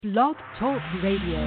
Blog Talk Radio.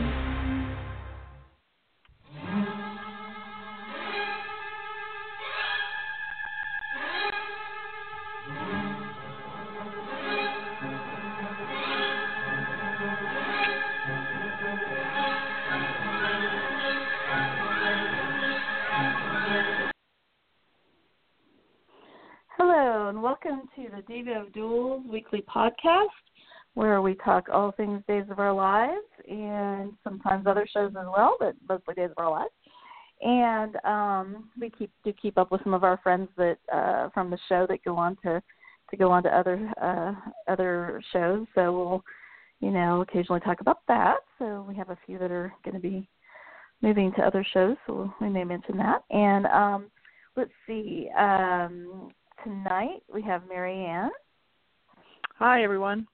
Hello, and welcome to the Diva of Duels weekly podcast, where we talk all things Days of Our Lives and sometimes other shows as well, but mostly Days of Our Lives. And we keep up with some of our friends that from the show that go on to other shows. So we'll occasionally talk about that. So we have a few that are going to be moving to other shows, so we may mention that. And let's see. Tonight we have Mary Ann. Hi, everyone.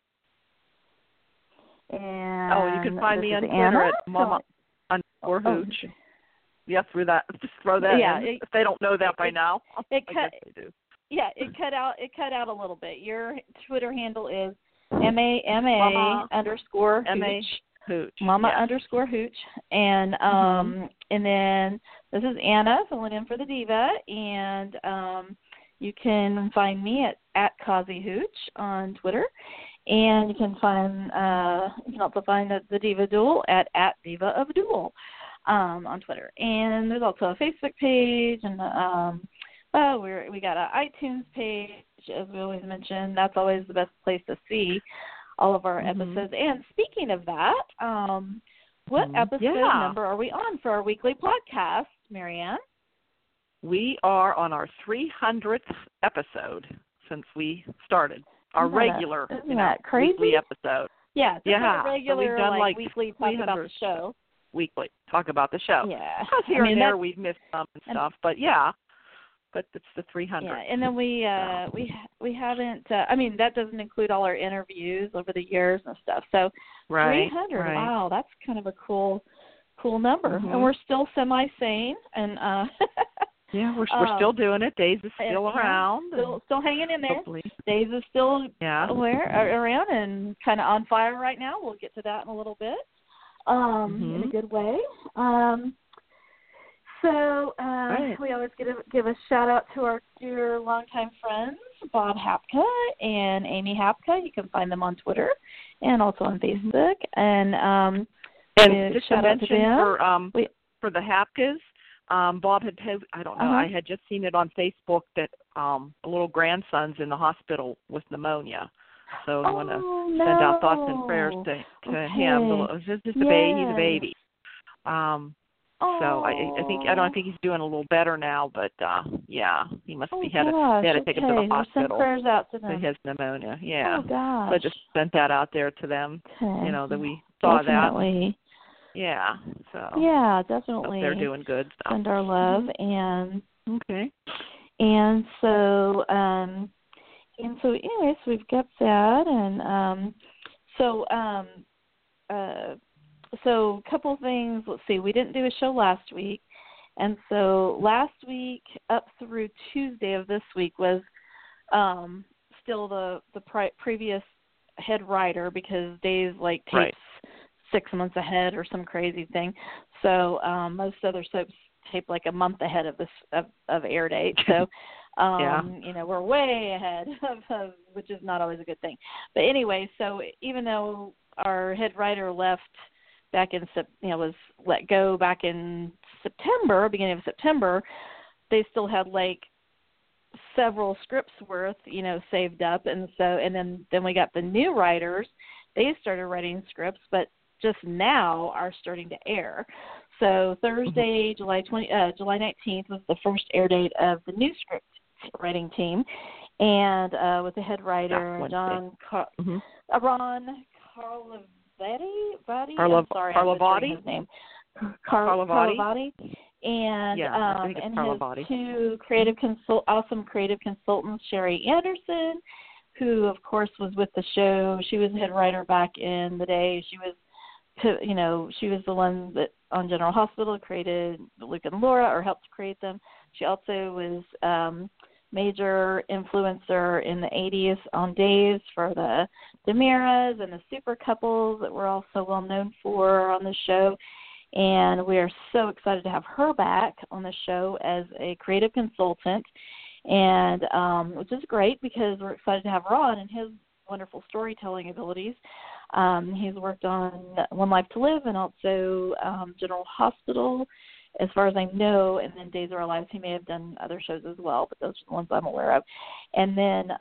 And you can find me on Twitter Anna. at Mama_Hooch. Yeah, through that. Just throw that in. If they don't know that by now, I guess they do. Yeah, it cut out a little bit. Your Twitter handle is Mama_Hooch. Mama_Hooch. And and then this is Anna filling in for the Diva, and you can find me at Kazi Hooch on Twitter, and you can also find the Diva Duel at Diva of Duel on Twitter. And there's also a Facebook page, and we got an iTunes page, as we always mention. That's always the best place to see all of our episodes. And speaking of that, what episode number are we on for our weekly podcast, Marianne? We are on our 300th episode since we started. Our regular weekly episode. Yeah, so we've done weekly talk about the show. Weekly talk about the show. Yeah. Because here and there we've missed some and stuff, but it's the 300th. Yeah, and then we haven't. That doesn't include all our interviews over the years and stuff. So 300. Right. Wow, that's kind of a cool number. And we're still semi-sane and. Yeah, we're still doing it. Days is still around. Still hanging in there. Hopefully. Days is still around and kind of on fire right now. We'll get to that in a little bit in a good way. We always give a shout-out to our dear longtime friends, Bob Hapka and Amy Hapka. You can find them on Twitter and also on Facebook. And just to mention for the Hapkas, Bob had posted, I don't know, I had just seen it on Facebook that a little grandson's in the hospital with pneumonia. So I want to send out thoughts and prayers to him. He's a baby. So I don't think he's doing a little better now, but he must be had to take him to the hospital. Send prayers out to them. He has pneumonia. Yeah. Oh gosh. So I just sent that out there to them. Okay. That we saw Definitely. that. Yeah. So. Yeah, definitely. They're doing good stuff. Send our love and. Okay. And so anyways, we've got that, and so a couple things. Let's see, we didn't do a show last week, and so last week up through Tuesday of this week was still the previous head writer, because Days tapes 6 months ahead or some crazy thing. So most other soaps tape like a month ahead of this of air date. So we're way ahead of which is not always a good thing. But anyway, so even though our head writer left back in was let go back in beginning of September, they still had several scripts worth saved up, and then we got the new writers. They started writing scripts, but just now are starting to air. So Thursday, July 19th was the first air date of the new script writing team, and with the head writer Ron Carlivati. I'm sorry, I'm butchering his name. Carlivati. And his two awesome creative consultants, Sherry Anderson, who of course was with the show. She was head writer back in the day. She was the one that on General Hospital created Luke and Laura, or helped create them. She also was major influencer in the 80s on Days for the DiMeras and the Super Couples that we're also well known for on the show. And we are so excited to have her back on the show as a creative consultant, and which is great because we're excited to have Ron and his wonderful storytelling abilities. He's worked on One Life to Live and also General Hospital, as far as I know, and then Days of Our Lives. He may have done other shows as well, but those are the ones I'm aware of. And then,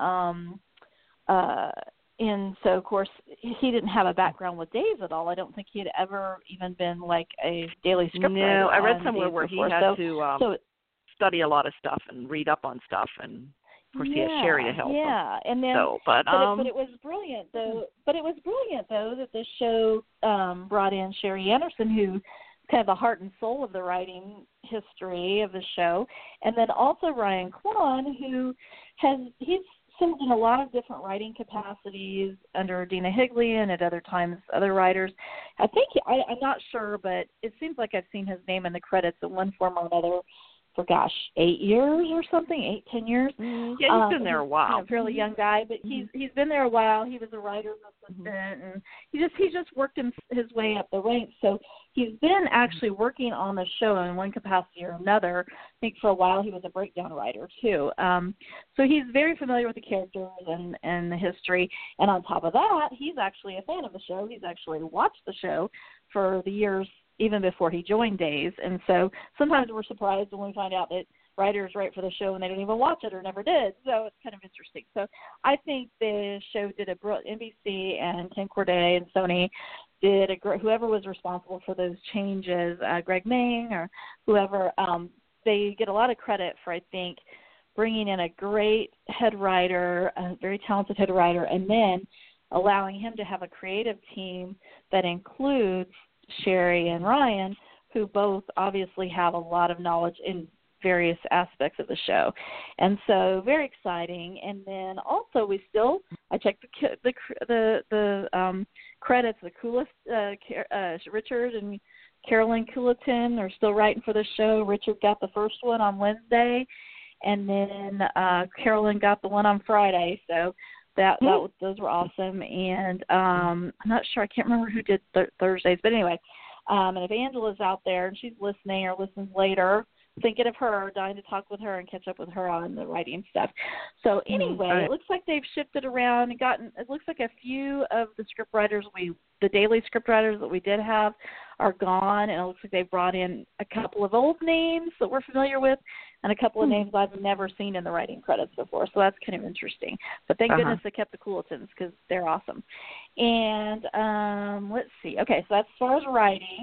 and so, of course, he didn't have a background with Days at all. I don't think he had ever even been like a daily script writer. No, I read somewhere where he had to study a lot of stuff and read up on stuff, and of course he has Sherry to help him. Yeah, and then, but it was brilliant though. But it was brilliant though that the show brought in Sherry Anderson, who kind of the heart and soul of the writing history of the show, and then also Ryan Kwan, who he's served in a lot of different writing capacities under Dina Higley and at other times other writers. I think I'm not sure, but it seems like I've seen his name in the credits in one form or another for 8 years or something, 10 years. Yeah, he's been there a while. Kind of a fairly young guy, but he's been there a while. He was a writer's assistant, and he just worked his way up the ranks. So he's been actually working on the show in one capacity or another. I think for a while he was a breakdown writer too. So he's very familiar with the characters and the history. And on top of that, he's actually a fan of the show. He's actually watched the show for the years even before he joined Days. And so sometimes we're surprised when we find out that writers write for the show and they don't even watch it or never did. So it's kind of interesting. So I think the show did NBC and Ken Corday and Sony did whoever was responsible for those changes, Greg Meng or whoever, they get a lot of credit for, I think, bringing in a great head writer, a very talented head writer, and then allowing him to have a creative team that includes Sherry and Ryan, who both obviously have a lot of knowledge in various aspects of the show. And so very exciting. And then also I checked the credits, the coolest, Richard and Carolyn Coulatin are still writing for the show. Richard got the first one on Wednesday, and then Carolyn got the one on Friday. So those were awesome. And I'm not sure, I can't remember who did Thursdays, but anyway, and if Angela's out there and she's listening or listens later, thinking of her, dying to talk with her and catch up with her on the writing stuff. So anyway, It looks like they've shifted around and it looks like a few of the script writers, the daily script writers that we did have are gone, and it looks like they've brought in a couple of old names that we're familiar with and a couple of names I've never seen in the writing credits before, so that's kind of interesting. But thank goodness they kept the Coulatins because they're awesome. And let's see. Okay, so that's as far as writing.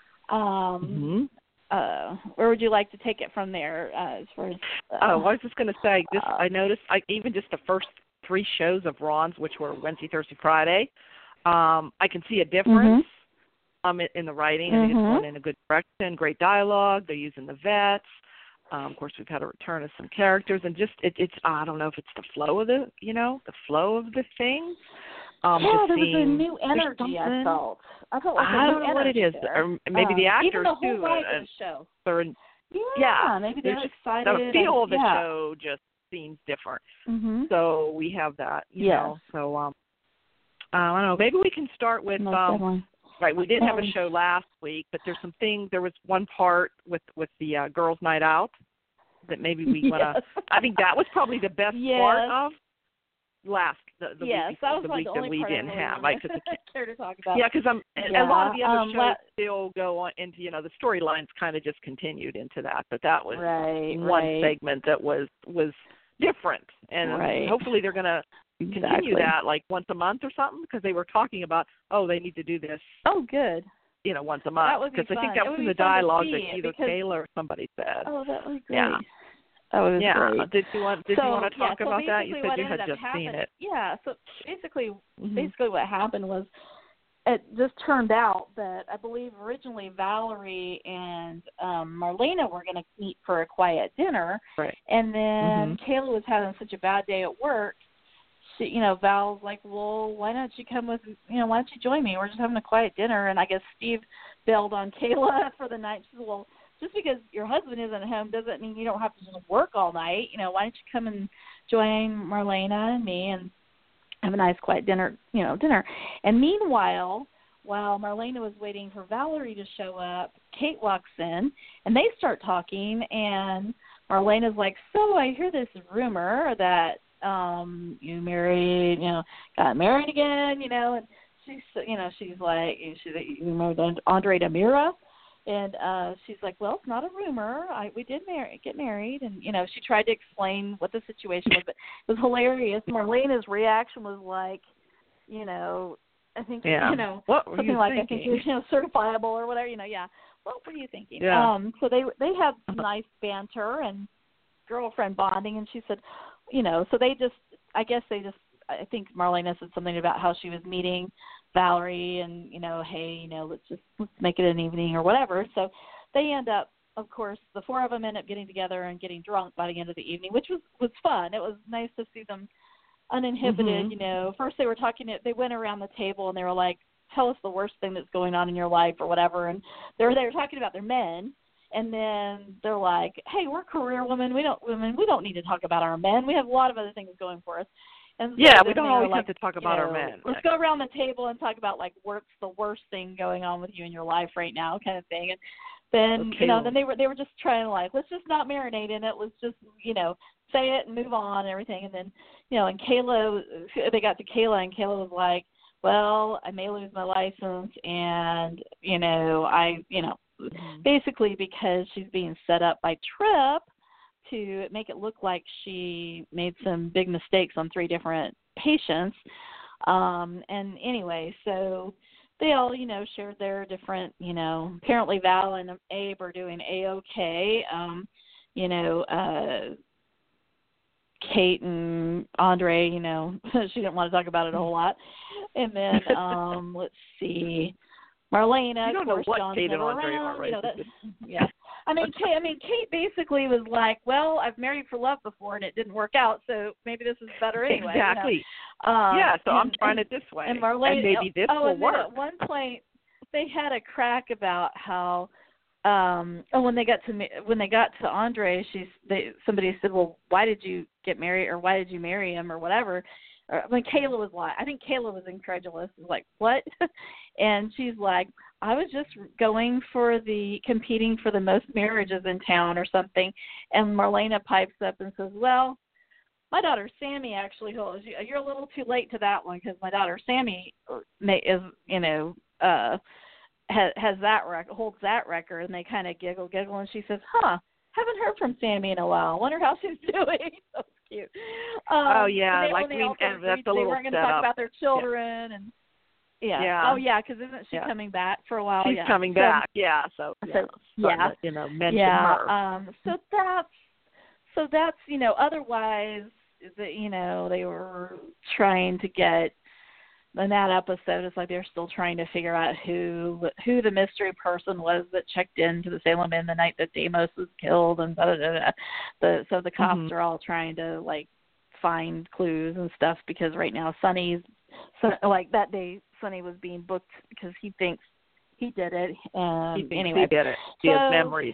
Where would you like to take it from there? As far as I was just going to say, I noticed, even just the first 3 shows of Ron's, which were Wednesday, Thursday, Friday, I can see a difference in the writing. I think it's going in a good direction. Great dialogue. They're using the vets. Of course, we've had a return of some characters, and just it's I don't know if it's the flow of the flow of the thing. There was a new energy. I felt. I don't know what it is, or maybe the actors even the whole too. Of the show. Maybe they're just excited. The feel of the show just seems different. So we have that, you know. So I don't know. Maybe we can start with right. We didn't have a show last week, but there's some things. There was one part with the girls' night out that maybe we want to. I think that was probably the best part of last the week that we didn't have. I could care to talk about. Yeah, because a lot of the other shows still go on into the storylines kind of just continued into that, but that was one segment that was different, and hopefully they're going to continue that like once a month or something, because they were talking about they need to do this. Oh, good. Once a month, because I think that was in the dialogue that either Kayla or somebody said. Oh, that was great. Yeah. That was great. Did you want to talk about that? You said you had just seen it. Yeah. So basically what happened was it just turned out that I believe originally Valerie and Marlena were going to meet for a quiet dinner, and then Kayla was having such a bad day at work. She, Val's like, well, why don't you come with, why don't you join me? We're just having a quiet dinner. And I guess Steve bailed on Kayla for the night. She said, well, just because your husband isn't at home doesn't mean you don't have to just work all night. You know, why don't you come and join Marlena and me and have a nice quiet dinner. And meanwhile, while Marlena was waiting for Valerie to show up, Kate walks in, and they start talking, and Marlena's like, so I hear this rumor that you married, got married again, and she's like, you married Andre Demira? And she's like, well, it's not a rumor. We did get married. And, she tried to explain what the situation was, but it was hilarious. Marlena's reaction was like, I think, what were something you like, thinking? I think you're, certifiable or whatever, yeah. What were you thinking? Yeah. So they had some nice banter and girlfriend bonding. And she said, so I think Marlena said something about how she was meeting Valerie and, hey, let's make it an evening or whatever. So they end up, of course, the four of them end up getting together and getting drunk by the end of the evening, which was fun. It was nice to see them uninhibited. First they were talking, they went around the table and they were like, tell us the worst thing that's going on in your life or whatever. And they were talking about their men. And then they're like, hey, we're career women. We don't need to talk about our men. We have a lot of other things going for us. And so we don't always have to talk about our men. Let's go around the table and talk about, like, what's the worst thing going on with you in your life right now, kind of thing. And then, then they were just trying to, like, let's just not marinate in it. Let's just, say it and move on and everything. And then, and Kayla, they got to Kayla, and Kayla was like, well, I may lose my license, and, basically because she's being set up by Tripp to make it look like she made some big mistakes on 3 different patients. And anyway, so they all, shared their different, apparently Val and Abe are doing A-OK. Kate and Andre, she didn't want to talk about it a whole lot. And then, let's see, Marlena, you don't of course, know what John's Kate never and Andre around. are, right? Yeah. Kate basically was like, well, I've married for love before and it didn't work out, so maybe this is better anyway. Exactly. So I'm trying it this way. And Marlena, and maybe this will work. At one point, they had a crack about how, when they got to Andre, somebody said, well, why did you get married, or why did you marry him, or whatever. Kayla was like, I think Kayla was incredulous, like, what? And she's like, I was just competing for the most marriages in town or something. And Marlena pipes up and says, well, my daughter Sammy actually holds you. You're a little too late to that one, because my daughter Sammy is, has that holds that record. And they kind of giggle, and she says, haven't heard from Sammy in a while. Wonder how she's doing. So cute. And that's a little they weren't going to talk about their children and. Yeah. Oh, yeah, because isn't she coming back for a while? She's coming back. So mention her. So that's otherwise, they were trying to get in that episode. It's like they're still trying to figure out who the mystery person was that checked into the Salem Inn the night that Deimos was killed, and so the cops are all trying to, like, find clues and stuff, because right now that day Sonny was being booked because he thinks he did it. He thinks anyway, he did it. He has memories.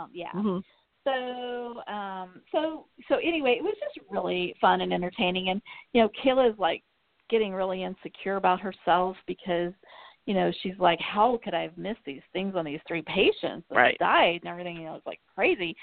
So anyway, it was just really fun and entertaining. And, Kayla's, like, getting really insecure about herself because, she's like, how could I have missed these things on these 3 patients that died and everything? It's like crazy.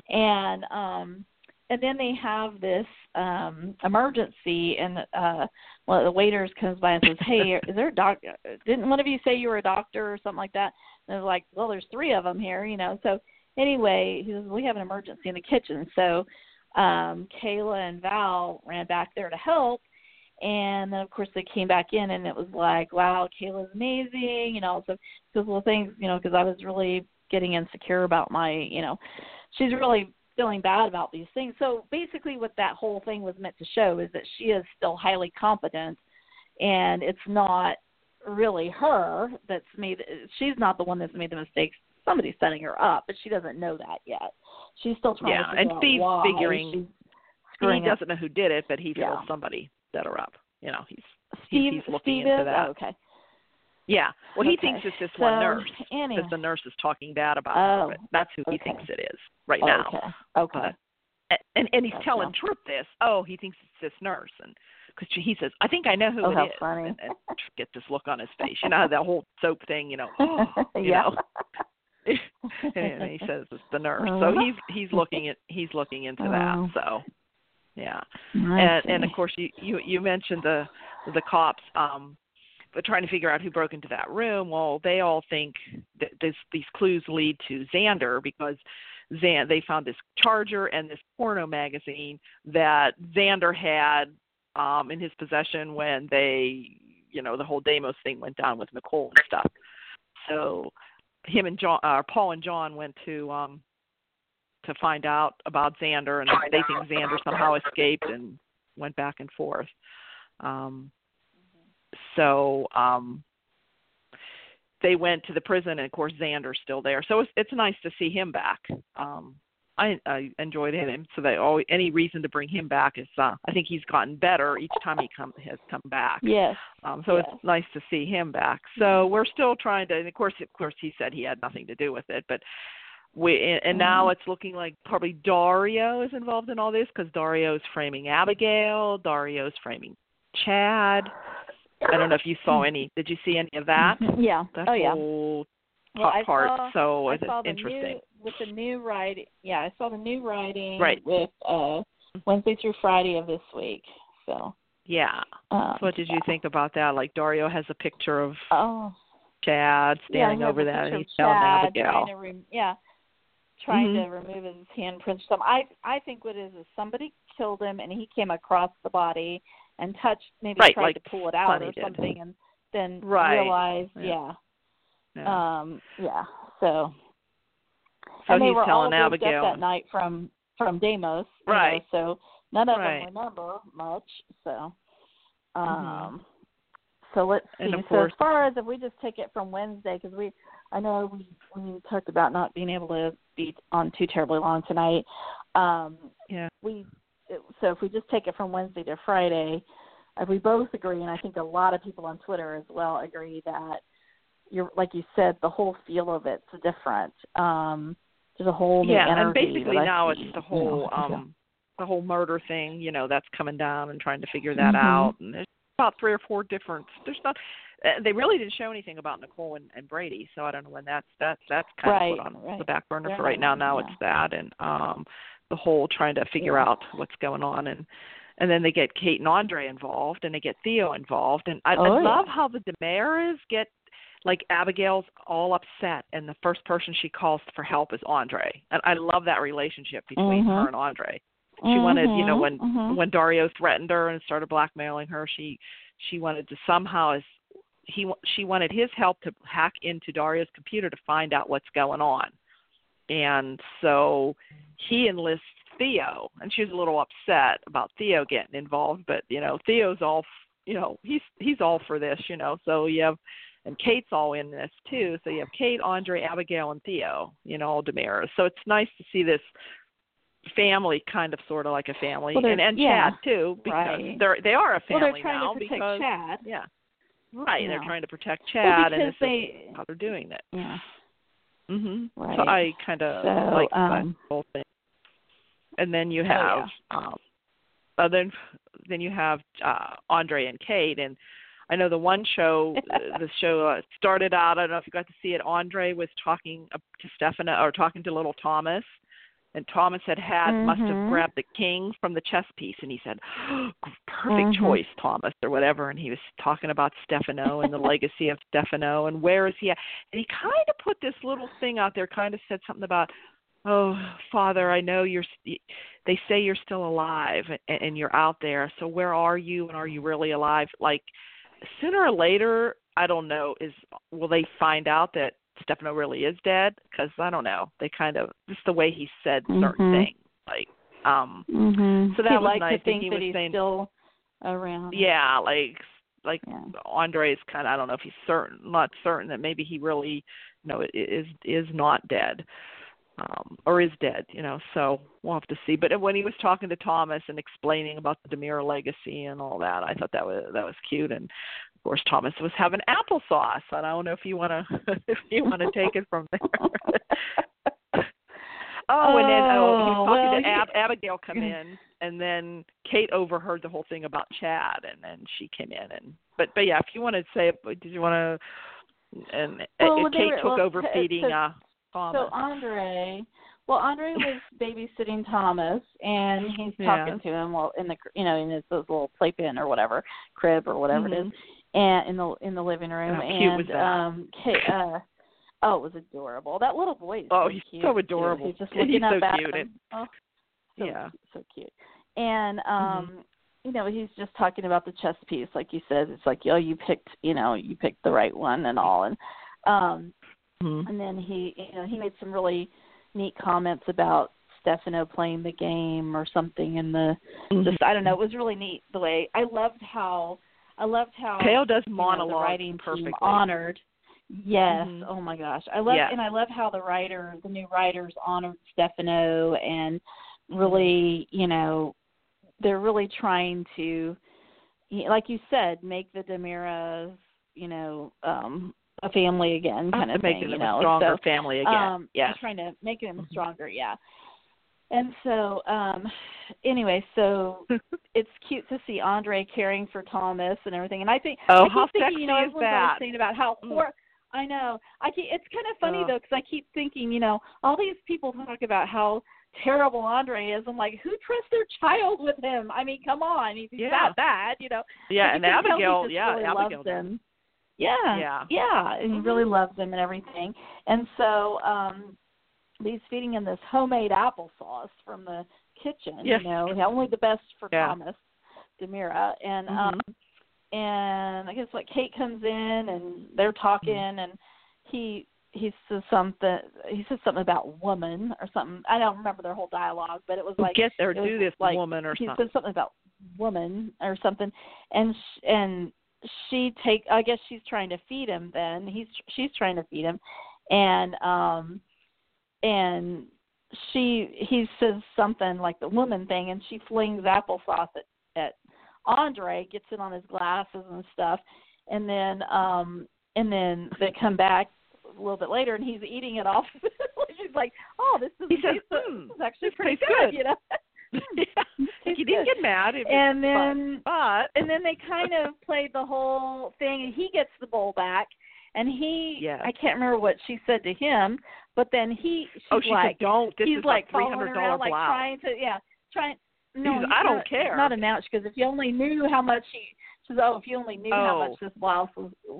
And then they have this emergency, and one of the waiters comes by and says, hey, is there a doctor? Didn't one of you say you were a doctor or something like that? And they're like, well, there's 3 of them here, So anyway, he says, we have an emergency in the kitchen. So Kayla and Val ran back there to help. And then, of course, they came back in, and it was like, wow, Kayla's amazing, So those little things, because I was really getting insecure about my, she's really feeling bad about these things. So basically what that whole thing was meant to show is that she is still highly competent, and it's not really her she's not the one that's made the mistakes. Somebody's setting her up, but she doesn't know that yet. She's still trying to figure out Steve's why figuring he doesn't know who did it, but he feels somebody set her up. He's looking into that. Okay. Yeah. Well, he Okay. thinks it's this one nurse anyway. because the nurse is talking bad about her. But that's who he thinks it is right now. Okay. And he's telling Troop this. Oh, he thinks it's this nurse, and because he says, I think I know who it is. Funny. And Troop gets this look on his face. You know, that whole soap thing. You know. You yeah. know. And he says it's the nurse. So he's looking into that. So. Yeah, and of course you mentioned the cops, but trying to figure out who broke into that room. Well, they all think that these clues lead to Xander because they found this charger and this porno magazine that Xander had in his possession when they, the whole Deimos thing went down with Nicole and stuff. So him and Paul and John went to find out about Xander, and they think Xander somehow escaped and went back and forth. So they went to the prison, and of course Xander's still there. So it's nice to see him back. I enjoyed him. So any reason to bring him back is I think he's gotten better each time he has come back. Yes. It's nice to see him back. So we're still trying to. And of course he said he had nothing to do with it, but. Now it's looking like probably Dario is involved in all this because Dario's framing Abigail, Dario's framing Chad. I don't know if you saw any. Did you see any of that? Yeah. That whole top part. So it's interesting. With the new writing, I saw the new writing right. with Wednesday through Friday of this week. So. Yeah. So what did you think about that? Like Dario has a picture of Chad standing over that, and he's telling Abigail. Trying to remove his handprints. I think what it is somebody killed him and he came across the body and touched, maybe tried to pull it out or something, and then realized, So and they he's were telling all Abigail that night from Deimos, right? So none of them remember much. So, so let's see. So as far as if we just take it from Wednesday, because I know we talked about not being able to be on too terribly long tonight. So if we just take it from Wednesday to Friday, we both agree, and I think a lot of people on Twitter as well agree that like you said, the whole feel of it's different. There's a whole new energy. And basically now it's the whole the whole murder thing. That's coming down and trying to figure that out. And there's about 3 or 4 different. There's not. They really didn't show anything about Nicole and Brady, so I don't know when that's kind of put on the back burner for right now. Now it's that, and the whole trying to figure out what's going on, and then they get Kate and Andre involved, and they get Theo involved, and I love how the DeMaras get. Like Abigail's all upset, and the first person she calls for help is Andre. And I love that relationship between her and Andre. She wanted, when Dario threatened her and started blackmailing her, she wanted to somehow she wanted his help to hack into Dario's computer to find out what's going on. And so he enlists Theo, and she was a little upset about Theo getting involved, but Theo's all, he's all for this, So you have. And Kate's all in this, too. So you have Kate, Andre, Abigail, and Theo, all DeMaras. So it's nice to see this family kind of sort of like a family. And Chad, too, because they are a family they're trying now. To protect Chad. Yeah. Right. They're trying to protect Chad, and this is how they're doing it. Yeah. Right. So I kind of like that whole thing. And then you have then you have Andre and Kate, and I know the one show, the show started out, I don't know if you got to see it, Andre was talking to Stefano, or talking to little Thomas, and Thomas must have grabbed the king from the chess piece, and he said, perfect choice, Thomas, or whatever, and he was talking about Stefano and the legacy of Stefano, and where is he at, and he kind of put this little thing out there, kind of said something about, oh, Father, I know they say you're still alive, and you're out there, so where are you, and are you really alive, like, sooner or later, I don't know, will they find out that Stefano really is dead? Because I don't know. They kind of, just the way he said certain things. Like, so that was nice. To think he that was he's saying, still around. Yeah, like Andre's kind of, I don't know if he's not certain that maybe he really, is not dead. Or is dead, so we'll have to see. But when he was talking to Thomas and explaining about the DeMera legacy and all that, I thought that was cute. And Of course, Thomas was having applesauce. I don't know if you want to take it from there. And then he was talking to Abigail come in, and then Kate overheard the whole thing about Chad, and then she came in. But yeah, if you want to say, did you want to? And Kate took over feeding Thomas. So Andre was babysitting Thomas, and he's talking to him while in the in his little playpen or whatever, crib or whatever it is, and in the living room. How cute was that? Kate, it was adorable. That little boy is he's cute, so adorable. He's just looking up so at cute. him. So cute. And he's just talking about the chess piece, like you said. It's like, you picked the right one and all. And and then he made some really neat comments about Stefano playing the game or something in the I don't know, it was really neat the way I loved how Kale does monologue the writing perfectly. team honored. Yes, oh my gosh. I love how the new writers honored Stefano, and really, they're really trying to, like you said, make the DiMeras, a family again, kind of thing. Make them a stronger family again. They're trying to make them stronger, And so, anyway, so it's cute to see Andre caring for Thomas and everything. And I think, how keep thinking, sexy is that? Saying about how poor. I know. It's kind of funny though, because I keep thinking, all these people talk about how terrible Andre is. I'm like, who trusts their child with him? I mean, come on, he's that bad, Yeah, and Abigail, really Abigail loves him. Yeah, and he really loves him and everything. And so he's feeding him this homemade applesauce from the kitchen. Only the best for Thomas DiMera. And and I guess Kate comes in and they're talking, and he says something. He says something about woman or something. I don't remember their whole dialogue, but it was like, get there, do this, woman or something. He said something about woman or something, and I guess she's trying to feed him. Then she's trying to feed him, and he says something like the woman thing, and she flings applesauce at Andre, gets it on his glasses and stuff, and then they come back a little bit later, and he's eating it off. She's like, "Oh, this is actually pretty good," He didn't get mad. And then they kind of played the whole thing, and he gets the bowl back, and I can't remember what she said to him, but then she like, said, "Don't." This he's is like $300 blouse. like trying. No, I don't care. Not an ouch, because if you only knew how much she says, if you only knew how much this blouse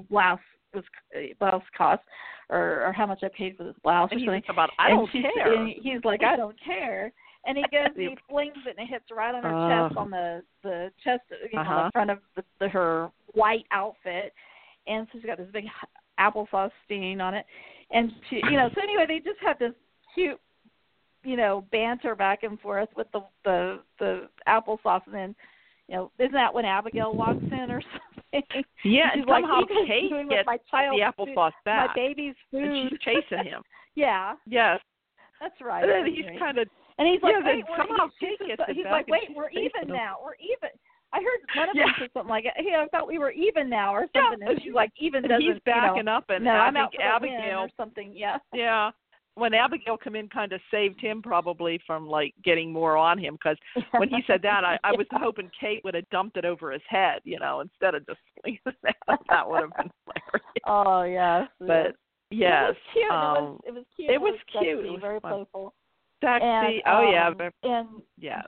cost, or how much I paid for this blouse, and or something. I don't care. And he's like, I don't care. And he goes and he flings it, and it hits right on her chest, on the chest, on the front of her white outfit. And so she's got this big applesauce stain on it. And she, so anyway, they just have this cute, banter back and forth with the applesauce, and then, isn't that when Abigail walks in or something? Yeah, and somehow Kate gets the applesauce back. My baby's food. And she's chasing him. Yeah. Yes. That's right. And then he's kind of. And he's like, wait, he's like, wait, we're even now. We're even. I heard one of them say something like, "Hey, I thought we were even now," or something. And she's like, "Even doesn't." He's backing up, and no, I'm out for Abigail or something. Yeah. Yeah. When Abigail come in, kind of saved him probably from getting more on him, because when he said that, I was hoping Kate would have dumped it over his head, instead of just flinging it out. That would have been hilarious. Oh yes. But yes, it was cute. It was cute. It was sexy, cute. It was very fun. playful. Sexy. And yeah.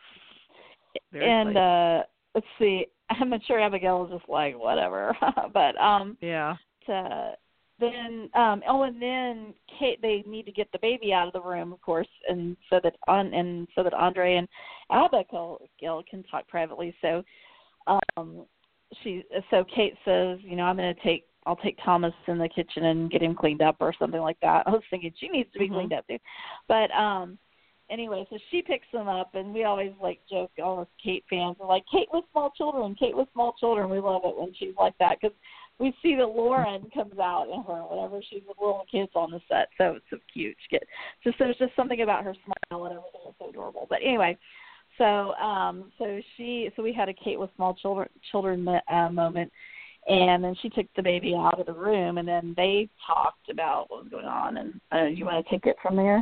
Let's see. I'm not sure Abigail was just like whatever, but yeah. Then and then Kate, they need to get the baby out of the room, of course, and so that Andre and Abigail can talk privately. So Kate says, I'll take Thomas in the kitchen and get him cleaned up or something like that. I was thinking she needs to be cleaned up too. But anyway, so she picks them up, and we always joke, all us Kate fans are like, Kate with small children. We love it when she's like that, because we see that Lauren comes out in her whenever she's with little kids on the set. So it's so cute. There's just something about her smile and everything is so adorable. But anyway, so we had a Kate with small children moment. And then she took the baby out of the room, and then they talked about what was going on. And you want to take it from there?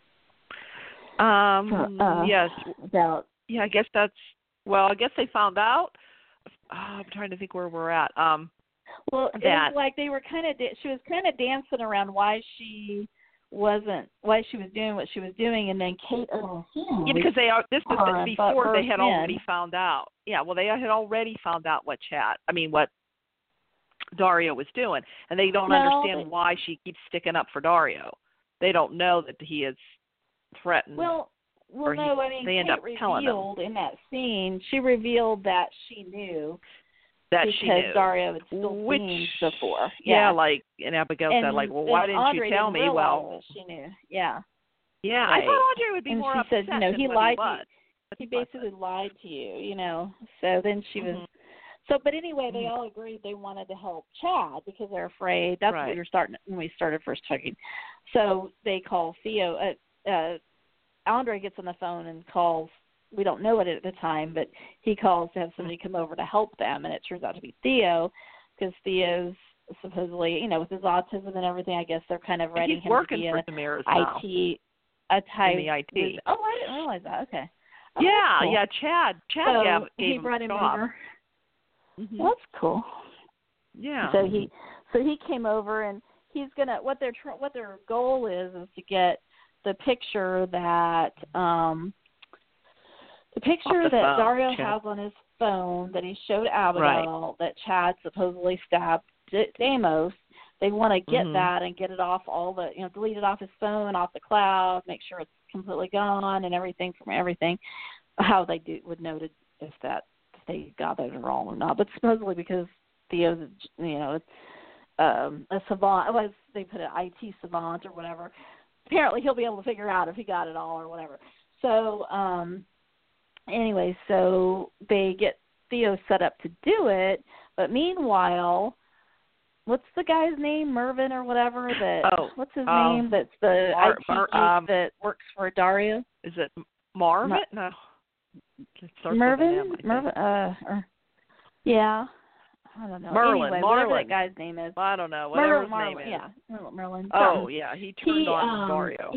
Yes. About I guess I guess they found out. I'm trying to think where we're at. Well, it was like they were she was kind of dancing around why she was doing what she was doing, and then Kate Yeah, because this was before they had already found out. Yeah, well, they had already found out what Dario was doing, and they don't understand why she keeps sticking up for Dario. They don't know that he is threatened. They end up telling them. In that scene, she revealed that she knew that because she knew. Dario had still seen before. Yeah, and Abigail said, well, why didn't you tell me? Well, she knew. Yeah. Yeah, I thought Audrey would be more upset. She said, he lied to you. He wasn't. basically lied to you, So then she was. So, but anyway, they all agreed they wanted to help Chad because they're afraid. That's what we were starting when we started first talking. So they call Theo. Andre gets on the phone and calls. We don't know it at the time, but he calls to have somebody come over to help them, and it turns out to be Theo, because Theo's supposedly, with his autism and everything, I guess they're kind of ready him to be for the mirrors now. a type. In the IT. I didn't realize that. Okay. Oh, yeah, cool. yeah. Chad so gave he brought him job. over. Mm-hmm. That's cool. Yeah. So he came over, and he's gonna what their goal is to get the picture that Dario has on his phone that he showed Abigail that Chad supposedly stabbed Deimos. They want to get that and get it off delete it off his phone, off the cloud, make sure it's completely gone and everything from everything. How they would know if they got it wrong or not. But supposedly because Theo's, a savant, they put an IT savant or whatever. Apparently he'll be able to figure out if he got it all or whatever. So anyway, so they get Theo set up to do it, but meanwhile, what's the guy's name, Mervin or whatever? What's his name? That's the IT geek that works for Dario. Is it Marvin? No. Mervin? Yeah. I don't know. Merlin. Anyway, whatever that guy's name is. I don't know. Whatever his name is. Yeah, Merlin. Oh, yeah. He turned on Dario.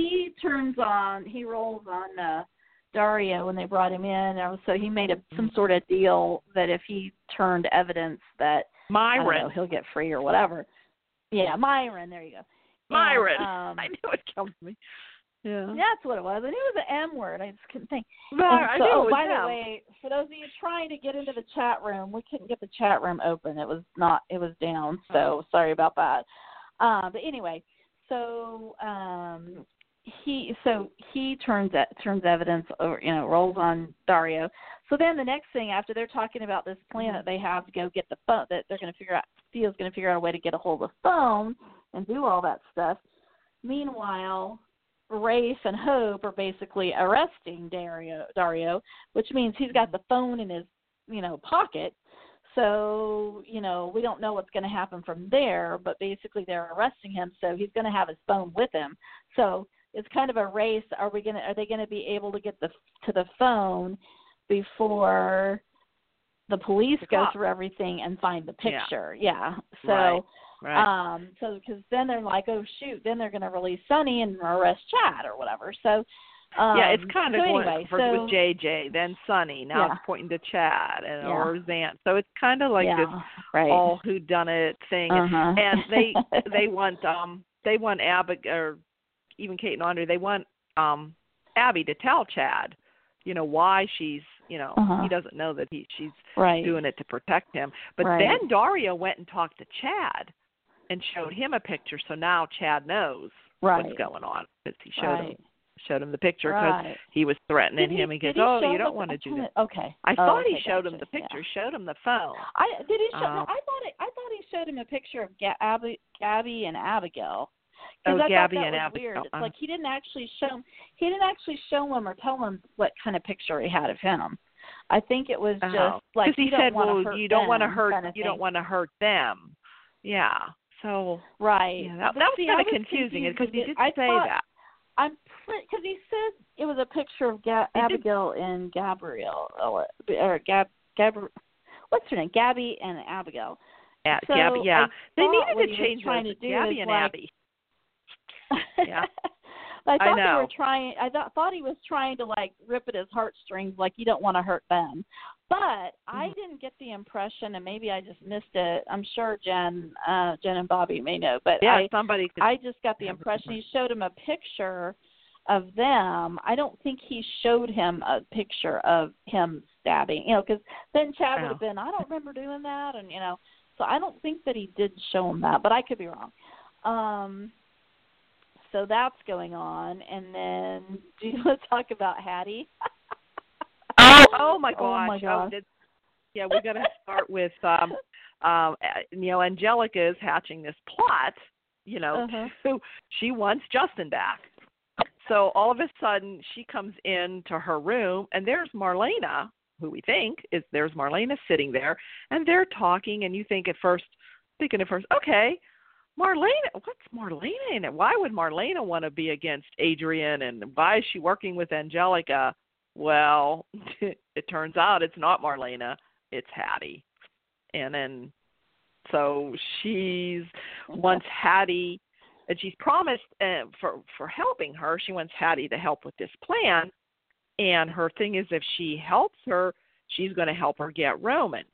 He rolls on Dario when they brought him in. So he made some sort of deal that if he turned evidence that Myron, he'll get free or whatever. Yeah, Myron. There you go. Myron. I knew it came to me. Yeah. That's what it was. And it was an M word. I just couldn't think. No, I knew it was by the way, for those of you trying to get into the chat room, we couldn't get the chat room open. It was down. So sorry about that. But anyway, so he turns evidence over, rolls on Dario. So then the next thing, after they're talking about this plan that they have to go get the phone, that they're going to figure out, Theo's going to figure out a way to get a hold of the phone and do all that stuff. Meanwhile, Rafe and Hope are basically arresting Dario, which means he's got the phone in his, pocket. So, we don't know what's going to happen from there, but basically they're arresting him, so he's going to have his phone with him. So it's kind of a race. Are they going to be able to get to the phone before the police go through everything and find the picture? Yeah. So. Right. So because then they're like, oh shoot, then they're going to release Sonny and arrest Chad or whatever. So it's kind of going first with JJ, then Sonny. Now it's pointing to Chad or Zant. So it's kind of like this all whodunit thing. And they want Abby, or even Kate and Andre. They want Abby to tell Chad, why she's. He doesn't know that she's doing it to protect him. But then Dario went and talked to Chad and showed him a picture. So now Chad knows what's going on because he showed him the picture because he was threatening him. He goes, "Oh, you don't want to do that." Okay. I thought he showed him the picture. Showed him the phone. Did he show? I thought he showed him a picture of Gabby and Abigail. Gabby and Abigail. Weird. It's like he didn't actually show him. He didn't actually show him or tell him what kind of picture he had of him. I think it was just like he said, "Well, you don't want to hurt. Kind of you don't want to hurt them." Yeah. So yeah, that was kind of confusing because he did say that. Because he said it was a picture of Abigail and Gabrielle or Gabrielle. what's her name, Gabby and Abigail. So Gabby, yeah. They needed to change those to Gabby and Abby. Yeah. I thought know. they were trying. I thought he was trying to like rip at his heartstrings, like you don't want to hurt them. But I didn't get the impression, and maybe I just missed it. I'm sure Jen and Bobby may know, but yeah, I just got the impression he showed him a picture of them. I don't think he showed him a picture of him stabbing, because then Chad would have been, I don't remember doing that, and so I don't think that he did show him that, but I could be wrong. So that's going on, and then do you want to talk about Hattie? Oh my gosh! Oh my gosh! Yeah, we got to start with Angelica is hatching this plot. She wants Justin back. So all of a sudden she comes into her room, and there's Marlena, who we think is Marlena sitting there, and they're talking, and you think at first, okay. Marlena, what's Marlena in it? Why would Marlena want to be against Adrian, and why is she working with Angelica? Well, it turns out it's not Marlena, it's Hattie. And then, so she's wants Hattie, and she's promised for helping her, she wants Hattie to help with this plan. And her thing is if she helps her, she's going to help her get Roman.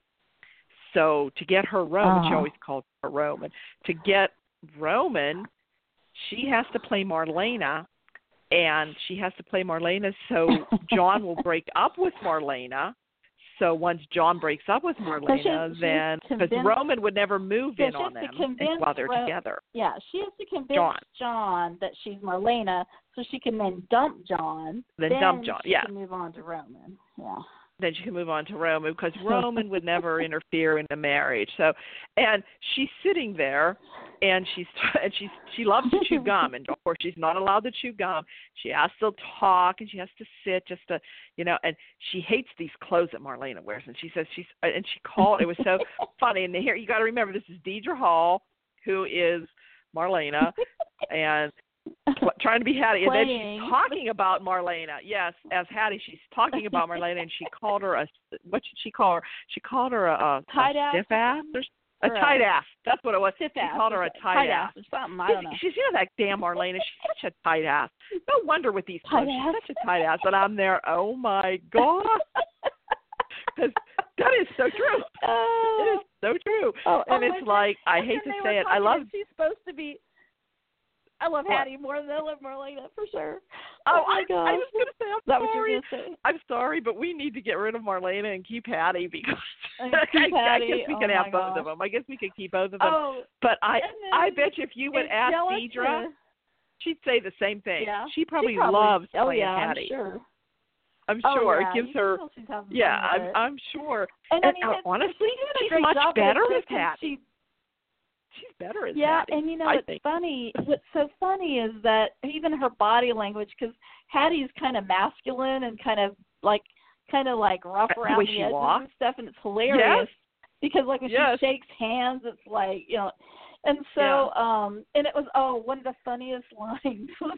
So to get her Roman, she always calls her Roman. To get Roman, she has to play Marlena, and she has to play Marlena so John will break up with Marlena. So once John breaks up with Marlena, then because Roman would never move in on them while they're together. Yeah, she has to convince John that she's Marlena, so she can then dump John. Then dump John. She can move on to Roman. Yeah. Then she can move on to Roman because Roman would never interfere in the marriage. So, and she's sitting there, and she loves to chew gum, and of course she's not allowed to chew gum. She has to talk, and she has to sit just to, and she hates these clothes that Marlena wears, and she says it was so funny. And here you got to remember, this is Deidre Hall, who is Marlena, and trying to be Hattie, and then she's talking about Marlena. Yes, as Hattie, she's talking about Marlena, and she called her what did she call her? She called her a stiff ass or a tight ass. That's what it was. Stiff ass. She called her a tight ass or something. I don't know. She's that damn Marlena. She's such a tight ass. No wonder with these clothes, she's such a tight ass. But I'm there. Oh my God. Because that is so true. It is so true. And it's like, I hate to say it. I love. She's supposed to be. I love Hattie more than I love Marlena, for sure. Oh my God. I was going to say, What you were going to say? I'm sorry, but we need to get rid of Marlena and keep Hattie because I guess we could have both of them. I guess we could keep both of them. But I bet you if you would ask Deidre, she'd say the same thing. Yeah, she probably loves playing Hattie. I'm sure. It gives her, I'm sure. And honestly, she's much better with Hattie. She's better as Hattie. And what's so funny is that even her body language, because Hattie's kind of masculine and kind of like rough around the edges and stuff, and it's hilarious because like when she shakes hands, it's like, and so and it was one of the funniest lines was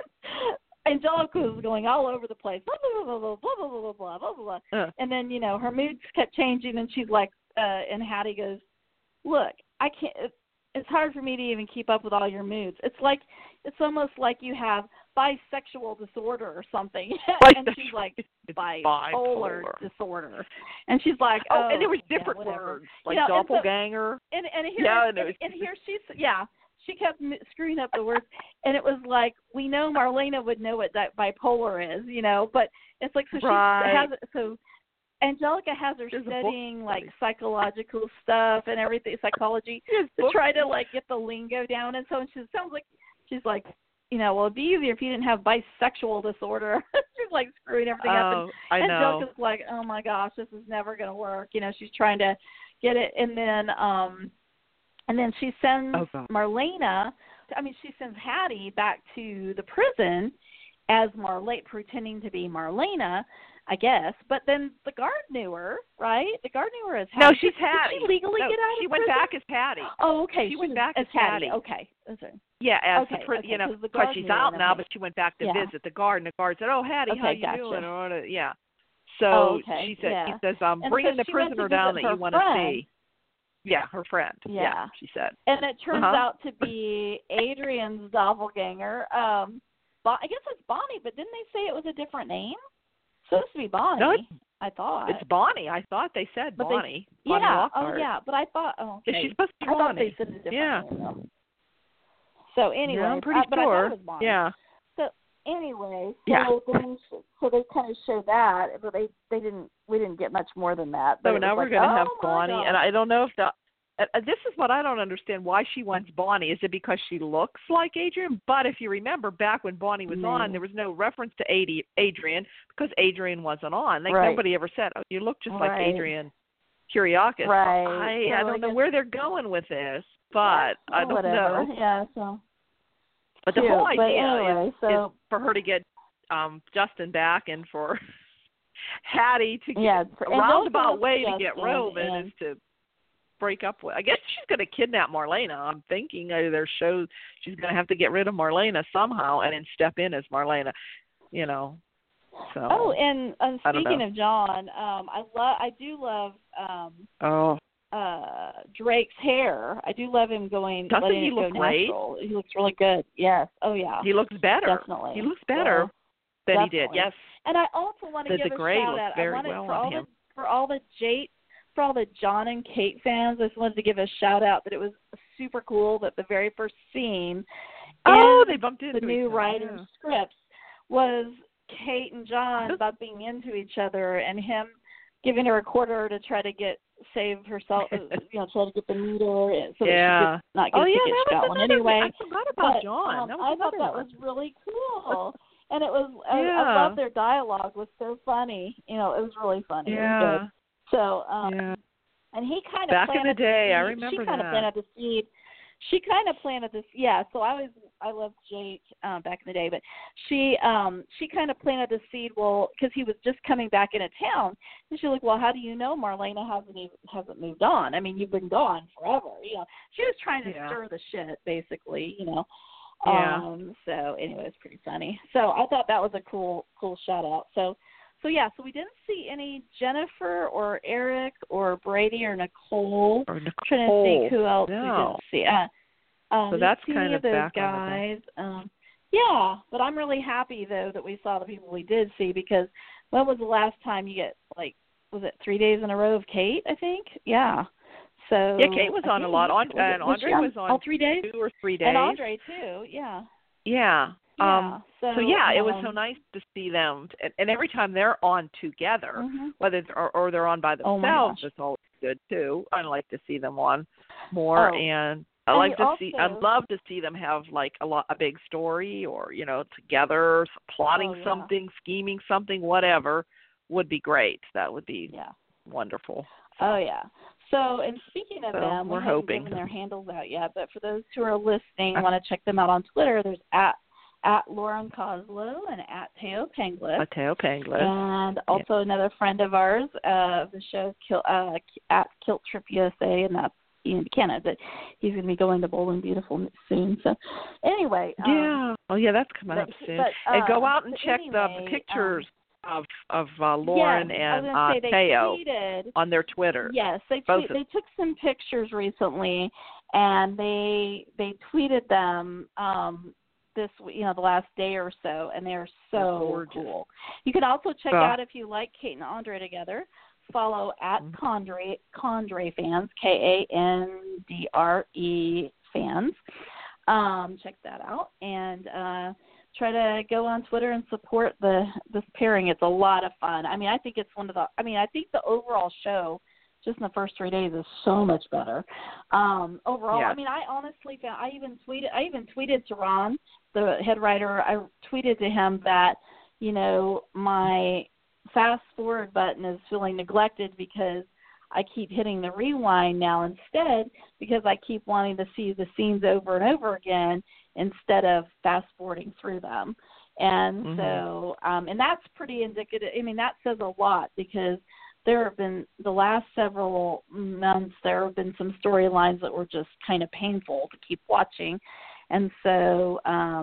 Angelica was going all over the place, blah blah blah blah blah blah blah blah blah blah, and then her moods kept changing, and she's like, and Hattie goes, "Look, I can't. It's hard for me to even keep up with all your moods. It's almost like you have bisexual disorder or something." And she's like, bipolar disorder. And she's like, and there was different words, like doppelganger. And here she kept screwing up the words. And it was like, we know Marlena would know what that bipolar is, but it's like, so she has it, so Angelica has her studying like psychological stuff and everything, psychology, to try to like get the lingo down. And so she sounds like she's like, well, it'd be easier if you didn't have bisexual disorder. She's like screwing everything up. And Angelica's like, oh my gosh, this is never going to work. She's trying to get it. And then she sends Marlena. She sends Hattie back to the prison as pretending to be Marlena, I guess, but then the guard knew her, right? The guard knew her as Hattie. No, she's Hattie. Did she legally get out of prison? She went back as Hattie. Oh, okay. She went back as Hattie. Okay. Yeah, as because she's out now, but she went back to visit the guard, and the guard said, "Oh, Hattie, how you doing?" Yeah. So she said, he says, bring in the prisoner down that you want to see. Yeah, her friend. Yeah, she said. And it turns out to be Adrian's doppelganger. I guess it's Bonnie, but didn't they say it was a different name? It's supposed to be Bonnie. No, I thought it's Bonnie. I thought they said but Bonnie. Bonnie Lockhart. But I thought, she's supposed to be I Bonnie. thought they said a different name, though. So anyway, I'm pretty but I thought it was Bonnie. Yeah. So anyway, so they kind of showed that, but we didn't get much more than that. But so now we're going to have Bonnie, God. and I don't know if this is what I don't understand, why she wants Bonnie. Is it because she looks like Adrian? But if you remember, back when Bonnie was on, there was no reference to Adrian because Adrian wasn't on. Nobody ever said, oh, you look just like Adrian Kiriakis. Right. I don't know where they're going with this, but I don't know. Yeah, so. But the whole idea is for her to get Justin back and for Hattie to get a roundabout way to get Roman is to break up with. I guess she's going to kidnap Marlena. I'm thinking their show, she's going to have to get rid of Marlena somehow and then step in as Marlena, So. Oh, and speaking of John, I do love Drake's hair. I do love him letting it go natural. He looks really good. Yes. Oh yeah. He looks better. Definitely. He looks better than he did. Yes. And I also want to give a shout out. I wanted for all the John and Kate fans, I just wanted to give a shout out that it was super cool that the very first scene they bumped into the new writing scripts was Kate and John bumping into each other and him giving her a quarter to try to save herself, try to get the meter so that she could not get tickets to that one anyway. I forgot about John. I thought that was really cool. And it was, I love their dialogue. It was so funny. It was really funny. Yeah. It was good. So, and he kind of back in the day, I remember she kind of planted the seed. She kind of planted this, so I loved Jake back in the day, but she kind of planted the seed, because he was just coming back into town, and she's like, well, how do you know Marlena hasn't moved on? I mean, you've been gone forever, She was trying to stir the shit, basically, So anyway, it's pretty funny. So I thought that was a cool shout out. So we didn't see any Jennifer or Eric or Brady or Nicole. I'm trying to think who else we didn't see. So that's kind of those back guys. But I'm really happy though that we saw the people we did see, because when was the last time you get was it 3 days in a row of Kate? I think. Yeah. So Kate was on a lot. And Andre was on all 3 days. 2 or 3 days. And Andre too. Yeah. Yeah. It was so nice to see them, and every time they're on together, whether or they're on by themselves, it's always good too. I like to see them on more, and I'd love to see them have a big story, or together plotting something, scheming something, whatever would be great. That would be wonderful. So. Oh yeah. So, and speaking of them, we're we haven't hoping given their handles out yet, but for those who are listening, want to check them out on Twitter. There's at Lauren Coslow and at Teo Penglis. And also another friend of ours of the show, at Kilt Trip USA, and that's Ian Buchanan, but he's going to be going to Bold and Beautiful soon. So anyway. That's coming up soon. And go out and check the pictures of Lauren and Teo on their Twitter. Yes, they took some pictures recently, and they tweeted them this the last day or so, and they're so cool. You can also check out, if you like Kate and Andre together, follow at Condre fans, KANDRE fans. Check that out, and try to go on Twitter and support this pairing. It's a lot of fun. I mean, I think it's I think the overall show, just in the first 3 days, is so much better. Overall, I mean, I honestly found, I even tweeted to Ron, the head writer, I tweeted to him that, my fast forward button is feeling neglected because I keep hitting the rewind now instead, because I keep wanting to see the scenes over and over again instead of fast forwarding through them. And so, and that's pretty indicative. I mean, that says a lot, because there have been, the last several months, there have been some storylines that were just kind of painful to keep watching. And so,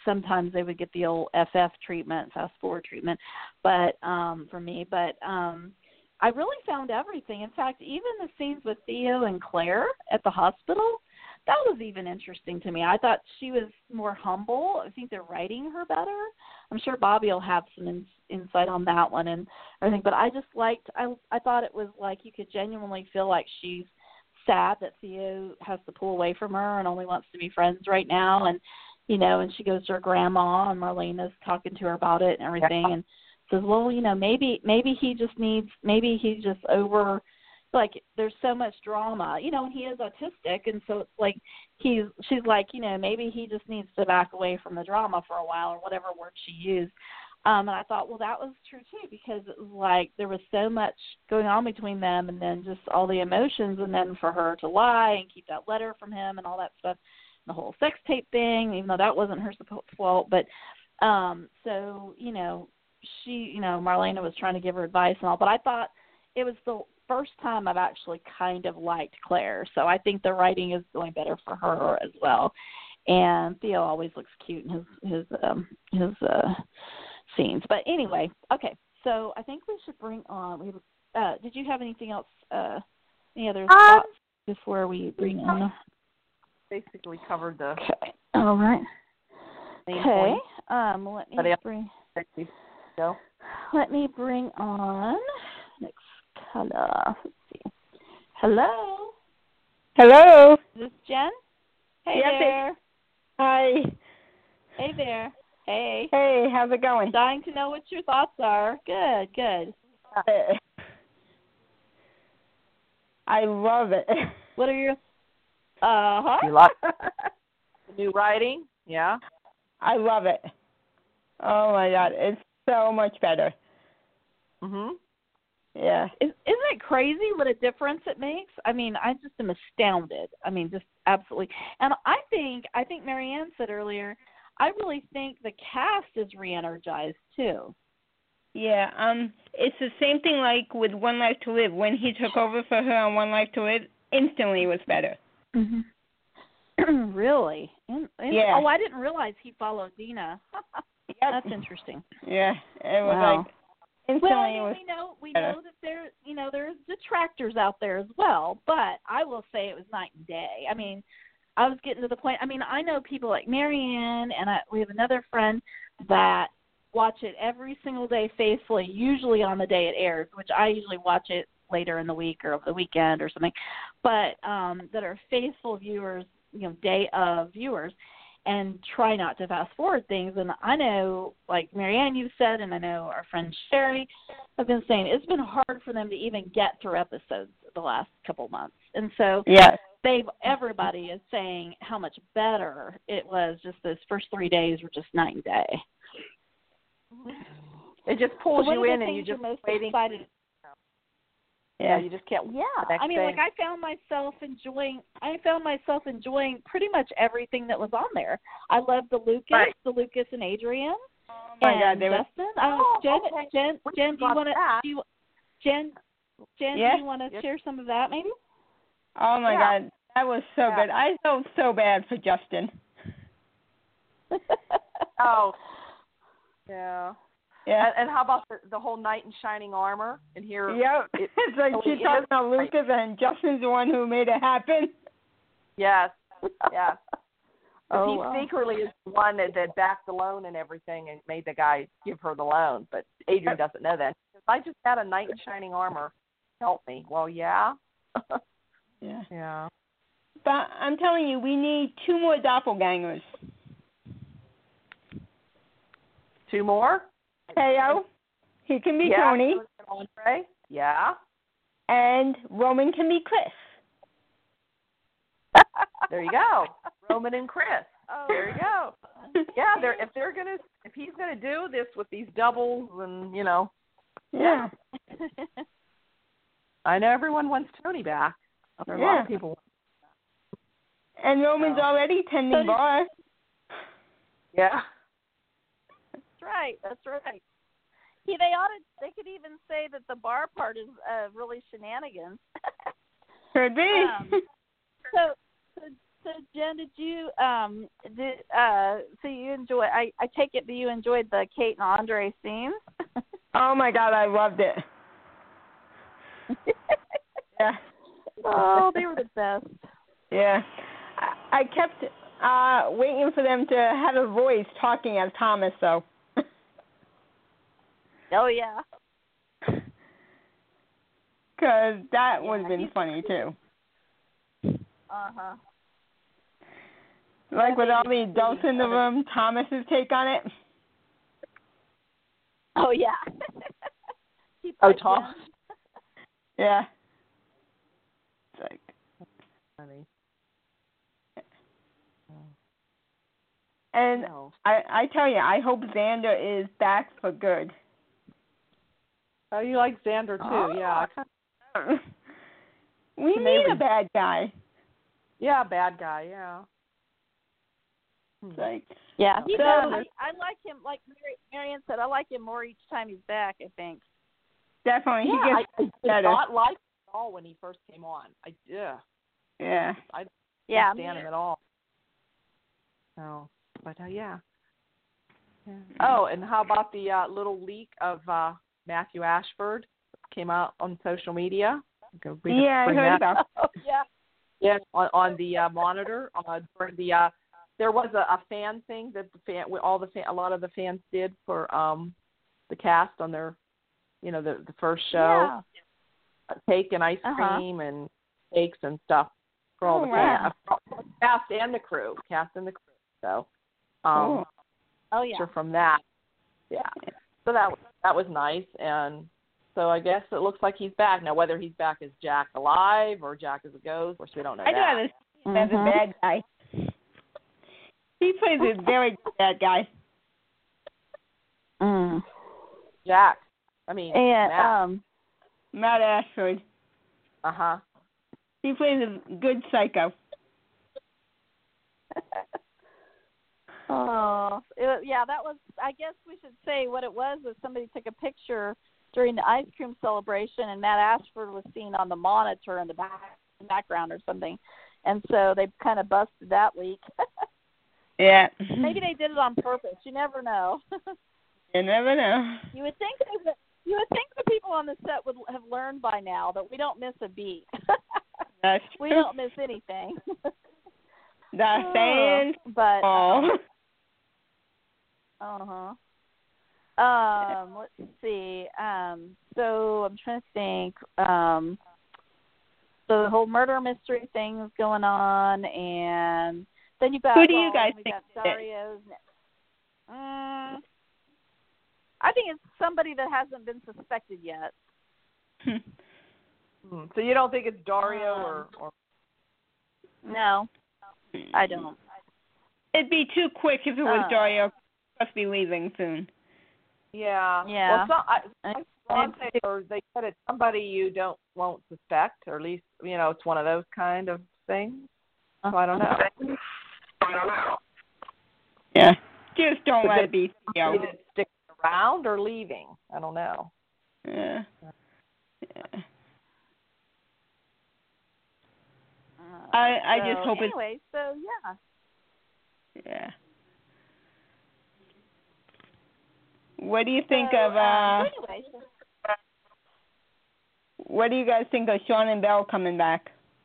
sometimes they would get the old FF treatment, fast forward treatment, but for me. But I really found everything. In fact, even the scenes with Theo and Claire at the hospital, that was even interesting to me. I thought she was more humble. I think they're writing her better. I'm sure Bobby will have some insight on that one and everything. But I just liked, I thought it was like you could genuinely feel like she's sad that Theo has to pull away from her and only wants to be friends right now. And, you know, and she goes to her grandma and Marlena's talking to her about it and everything. And says, well, you know, maybe he just needs, maybe he's just over, like there's so much drama, you know, and he is autistic, and so it's like she's like, you know, maybe he just needs to back away from the drama for a while, or whatever word she used. And I thought, well, that was true too, because it was like there was so much going on between them, and then just all the emotions, and then for her to lie and keep that letter from him and all that stuff, the whole sex tape thing, even though that wasn't her fault. But so, you know, she, you know, Marlena was trying to give her advice and all, but I thought it was the first time I've actually kind of liked Claire, so I think the writing is going better for her as well. And Theo always looks cute in his scenes. But anyway, okay, so I think we should bring on. Did you have anything else? Any other thoughts before we bring on? Basically covered the. Okay. All right. Okay. Let me bring on next color. Let's see. Hello. Hello. Is this Jen? Hey yes, there. Hi. Hey there. Hey. Hey, how's it going? Dying to know what your thoughts are. Good. I love it. What are your You like the new writing? Yeah. I love it. Oh my God, it's so much better. Mhm. Yeah. Isn't it crazy what a difference it makes? I mean, I just am astounded. I mean, just absolutely. And I think Marianne said earlier, I really think the cast is re-energized too. Yeah, it's the same thing like with One Life to Live. When he took over for her on One Life to Live, instantly it was better. Mm-hmm. Really? Yeah. Oh, I didn't realize he followed Dina. Yep. That's interesting. Yeah, it was wow. like instantly. Well, we know that there's detractors out there as well, but I will say it was night and day. I mean, I was getting to the point. I mean, I know people like Marianne, and we have another friend that watch it every single day faithfully, usually on the day it airs, which I usually watch it later in the week or over the weekend or something, but that are faithful viewers, you know, day of viewers, and try not to fast forward things. And I know, like Marianne, you've said, and I know our friend Sherry have been saying, it's been hard for them to even get through episodes the last couple months. And so yes. Everybody is saying how much better it was. Just those first 3 days were just night and day. It just pulls you in, and you just most waiting. Excited. Yeah, you just can't. Yeah, I mean, like I found myself enjoying pretty much everything that was on there. I loved the Lucas and Adrian. Oh my God, they Justin. Jen, do you want to? Jen, yes? do you want to share some of that, maybe? Oh my God, that was so good. I felt so bad for Justin. Oh. Yeah. Yeah. And how about the whole knight in shining armor? And here, it's like she's talking about Lucas, and Justin's the one who made it happen. Yes. Yeah. Oh, he secretly is the one that backed the loan and everything, and made the guy give her the loan. But Adrian doesn't know that. I just had a knight in shining armor. Help me. Well, yeah. Yeah. Yeah. But I'm telling you, we need 2 more doppelgangers. 2 more? Teo, he can be Tony. Andre. Yeah. And Roman can be Chris. There you go. Roman and Chris. Oh. There you go. Yeah, if he's gonna do this with these doubles, and you know. Yeah. I know everyone wants Tony back. There are a lot of people. And Roman's already tending bar. Yeah. That's right. They could even say that the bar part is really shenanigans. Could be. So Jen, did you so you enjoy? I take it that you enjoyed the Kate and Andre scenes. Oh my God, I loved it. Yeah. Oh, they were the best. Yeah. I kept waiting for them to have a voice talking as Thomas, though. Oh yeah. Because that would have been funny too. Like with all the adults in the room, Thomas's take on it. Oh yeah. Thomas. Yeah. It's like funny. And I tell you, I hope Xander is back for good. Oh, you like Xander too? Yeah. We need a bad guy. Yeah, bad guy. Yeah. It's like, yeah, he does. I like him. Like Marianne said, I like him more each time he's back. I think. Definitely, yeah, he gets I better. did not like him at all when he first came on. Yeah. I didn't stand him at all. So, but yeah. Oh, and how about the little leak of Matthew Ashford came out on social media? Yeah, I heard about. Oh, yeah. Yeah, on the monitor. For the there was a fan thing that a lot of the fans did for the cast on their, the first show. Yeah. Cake and ice cream and cakes and stuff for all the fans, cast and the crew. So, oh yeah. Sure from that. Yeah. So that was nice, and so I guess it looks like he's back now. Whether he's back as Jack alive or Jack as a ghost, of course we don't know. I'd rather see him as a bad guy. He plays a very bad guy. Jack. I mean, Matt Ashford. He plays a good psycho. That was. I guess we should say what it was. Was somebody took a picture during the ice cream celebration, and Matt Ashford was seen on the monitor in the background or something, and so they kind of busted that leak. Yeah. Maybe they did it on purpose. You never know. You never know. You would think the people on the set would have learned by now that we don't miss a beat. That's true. We don't miss anything. The fans. But. Let's see. So I'm trying to think. So the whole murder mystery thing is going on, and then you've got. Who do you guys think? Dario's. I think it's somebody that hasn't been suspected yet. So you don't think it's Dario or? No, I don't. It'd be too quick if it was Dario. Must be leaving soon. Yeah. Yeah. Well, they said it's somebody you won't suspect, or at least it's one of those kind of things. So I don't know. Yeah. Just don't let it be. Either sticking around or leaving. I don't know. Yeah. I just hope anyway, so yeah. Yeah. What do you think of what do you guys think of Sean and Belle coming back?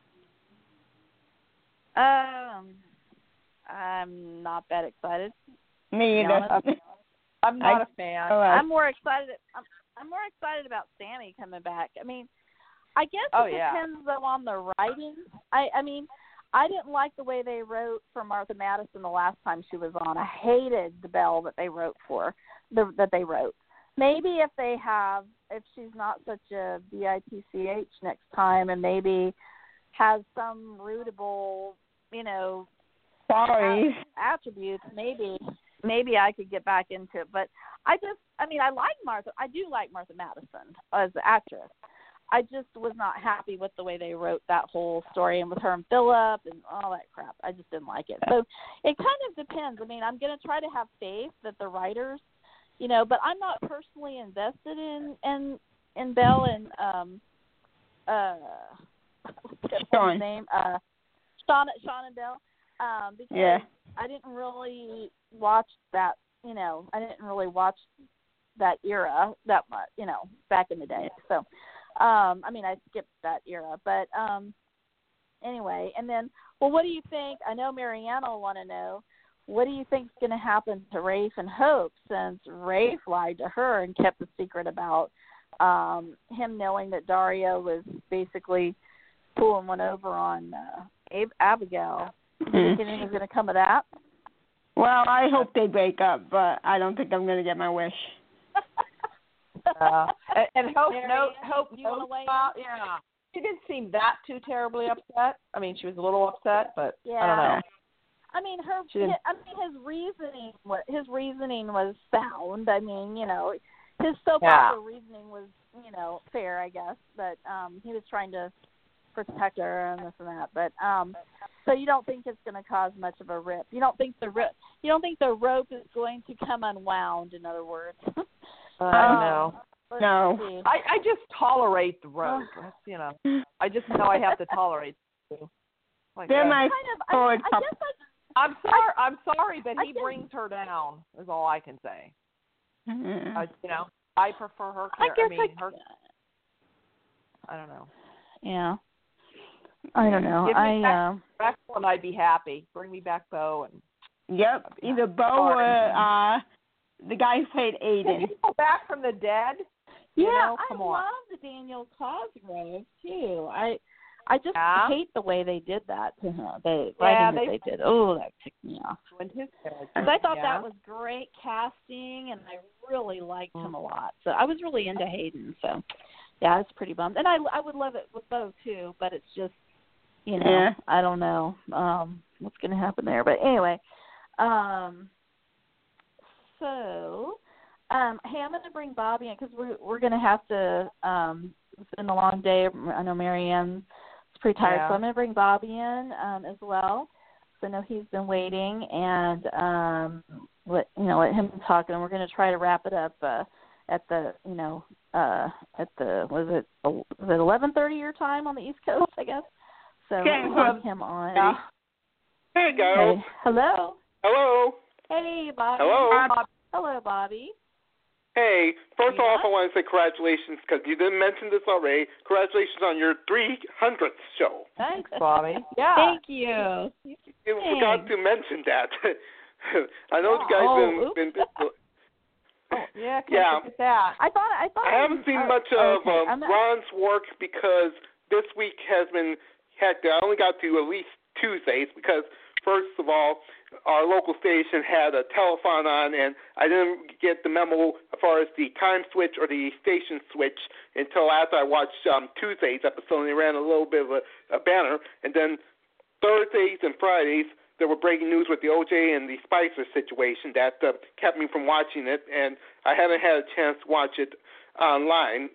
I'm not that excited. Me either. I'm not a fan. I'm more excited. I'm more excited about Sammy coming back. I mean, I guess it depends though on the writing. I mean, I didn't like the way they wrote for Martha Madison the last time she was on. I hated the Belle that they wrote that they wrote. Maybe if she's not such a bitch next time, and maybe has some rootable, attributes, maybe I could get back into it. But I like Martha. I do like Martha Madison as an actress. I just was not happy with the way they wrote that whole story, and with her and Philip and all that crap. I just didn't like it. So it kind of depends. I mean, I'm going to try to have faith that the writers, but I'm not personally invested in Belle and what's his name? Shawn and Bill, because I didn't really watch that. I didn't really watch that era that much. Back in the day. So, I skipped that era. But anyway, and then, well, what do you think? I know Marianne will want to know. What do you think is going to happen to Rafe and Hope, since Rafe lied to her and kept the secret about him knowing that Dario was basically pulling one over on Abigail? Do you think anything's going to come of that? Well, I hope they break up, but I don't think I'm going to get my wish. And Hope, Hope, you want to weigh in? Yeah. She didn't seem that too terribly upset. I mean, she was a little upset, but I don't know. I mean, his reasoning was sound. I mean, his soap opera reasoning was, fair, I guess. But he was trying to protect her and this and that. But so you don't think it's going to cause much of a rip? You don't think the rope is going to come unwound? In other words. No. No. I just tolerate the rope. I just know I have to tolerate it. They're my forward couple. I'm sorry, but he brings her down. Is all I can say. Mm-hmm. I prefer her character. I don't know. Yeah. I don't know. Give me back Bo and I'd be happy. Bring me back Bo and. Yep, either Bo or the guy who played Aiden. Can you go back from the dead? Yeah, Come I on. love the Daniel Cosgrove too. I just hate the way they did that to him. They did. Oh, that ticked me off. Because I thought that was great casting, and I really liked him a lot. So I was really into Hayden. So yeah, I was pretty bummed. And I would love it with Bo too, but it's just I don't know what's going to happen there. But anyway, so hey, I'm going to bring Bobby in because we're going to have to. It's been a long day. I know Marianne's pretty tired, so I'm going to bring Bobby in as well. So I know he's been waiting, and let him talk, and we're going to try to wrap it up at the was it 11:30 your time on the East Coast, I guess. So we'll bring him on. There you go. Hey. Hello. Hello. Hey, Bobby. Hello. Hello, Bobby. Hey, first off, I want to say congratulations, because you didn't mention this already. Congratulations on your 300th show. Thanks, Bobby. Yeah. Thank you. You forgot to mention that. I know you guys been yeah. Look at that. I thought. I haven't seen much of Ron's work because this week has been hectic. I only got to at least Tuesdays because, first of all, our local station had a telethon on, and I didn't get the memo as far as the time switch or the station switch until after I watched Tuesday's episode, and they ran a little bit of a banner. And then Thursdays and Fridays, there were breaking news with the O.J. and the Spicer situation that kept me from watching it, and I haven't had a chance to watch it online.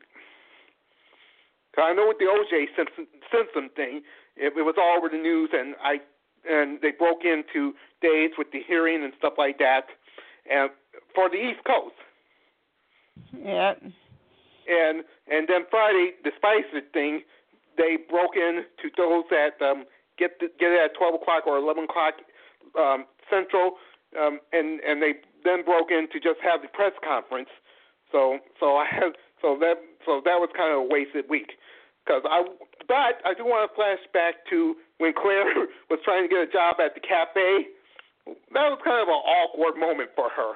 I know with the O.J. Simpson thing, it was all over the news, and they broke into days with the hearing and stuff like that, and for the East Coast. Yeah. And then Friday, the Spicer thing, they broke in to those that get it at 12 o'clock or 11 o'clock Central, and they then broke in to just have the press conference. So that was kind of a wasted week. But I do want to flash back to when Claire was trying to get a job at the cafe. That was kind of an awkward moment for her.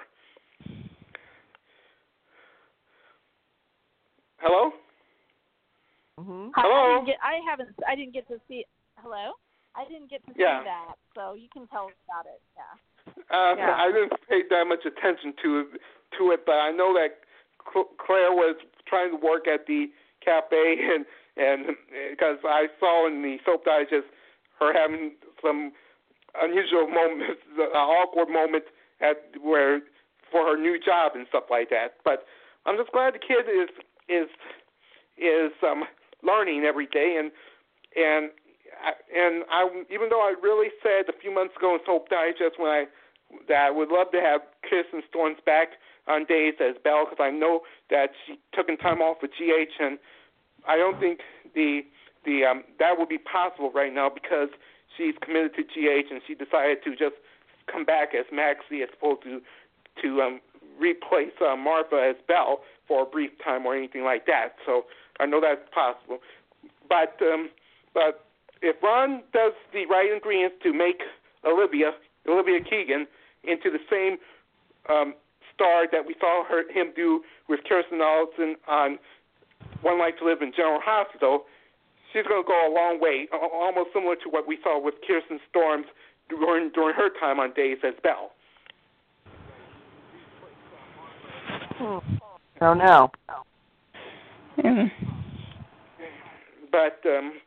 Hello? Mm-hmm. Hello? I didn't get to see. Hello? I didn't get to see that, so you can tell us about it. Yeah. I didn't pay that much attention to it, but I know that Claire was trying to work at the cafe, and because I saw in the Soap Digest her having some unusual moments, awkward moments for her new job and stuff like that. But I'm just glad the kid is learning every day, and I, even though I really said a few months ago in Soap Digest that I would love to have Kirsten Storms back on days as Belle, because I know that she took time off with GH, and I don't think that would be possible right now because she's committed to GH, and she decided to just come back as Maxie as opposed to replace Martha as Belle for a brief time or anything like that. So I know that's possible. But if Ron does the right ingredients to make Olivia Keegan into the same star that we saw him do with Kirsten Allison on One Life to Live in General Hospital, she's going to go a long way, almost similar to what we saw with Kirsten Storms during her time on Days as Belle. Oh no. But